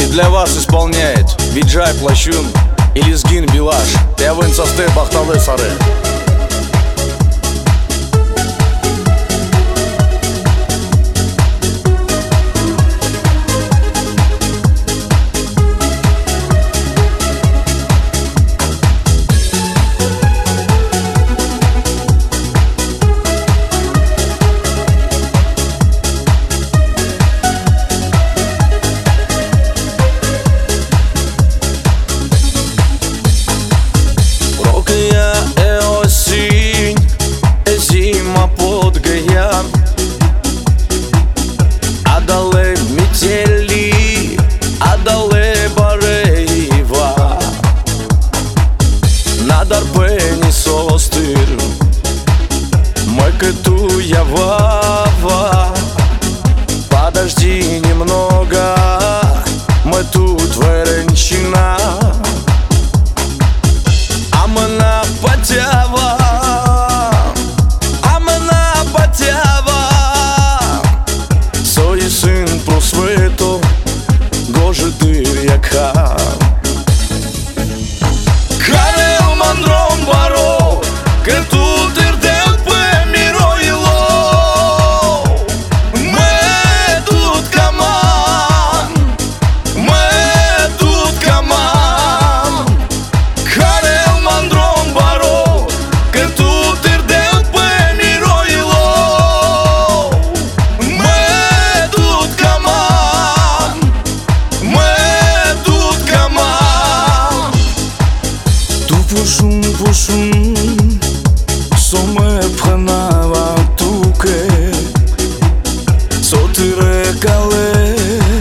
для вас исполняет Виджай Плащун и Лезгин Билаш. Явын состы бахталы сары. Дарбені состир, Мекету Явава. Подожди немного, мы тут Веренчина. Амана Патява, Амана Патява. Сой сын просвето, гоже дыр яка. Mandron baro, că tu târdeu pe miroilo. Mă tut caman, mă tut caman. Care-l mandron baro, că tu târdeu pe miroilo. Mă tut caman, mă tut caman. Tu pușun, pușun, s-o mă prenava tuke, s-o ti regale,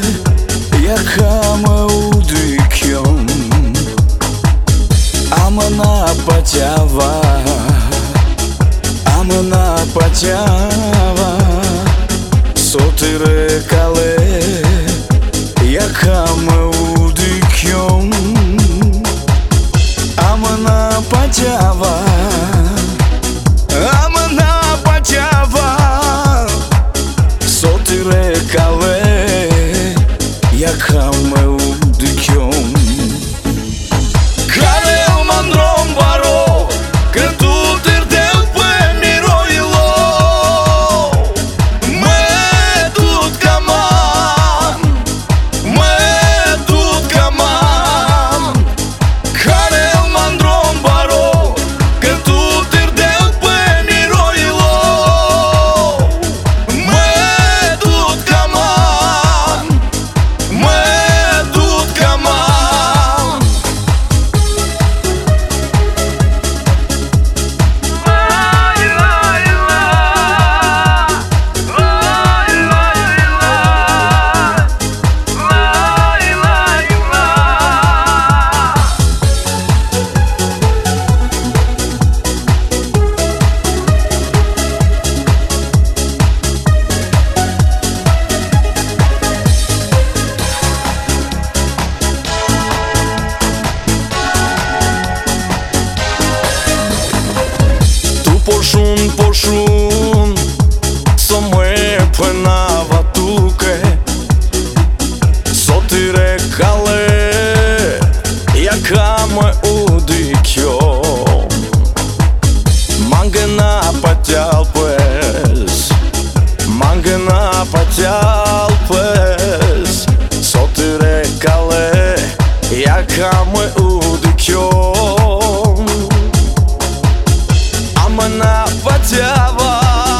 яка мă udikjom. Amana Păteava, Amana Păteava, s-o ti regale, яка mă udikjom. Amana Păteava, Amana Păteava, s-o ti regale, яка mă udikjom. Care-l mandron baro, că tu târdeu pe miroilo. Mă tut caman, mă tut caman. Care-l mandron baro, că tu târdeu pe miroilo. Mă tut caman, mă tut caman. Poșun, poșun, s-o mă pânava tuke, s-o ti regale, яка mă udikjom. Mangena Pătealpes, Mangena Pătealpes, s-o ti regale, яка mă udikjom. Amana Păteava,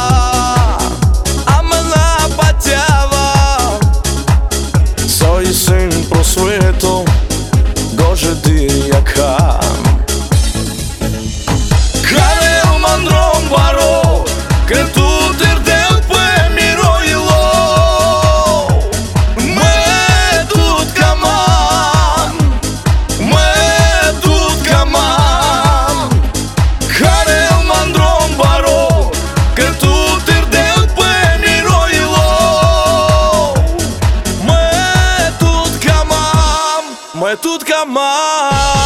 Amana Păteava, soi сын просвето, гоже дыр яка. Care-l mandron baro, că tu târdeu pe miroilo. Mă tut caman, mă tut caman. Care-l mandron baro, că tu târdeu pe miroilo. Mă tut caman, mă tut caman.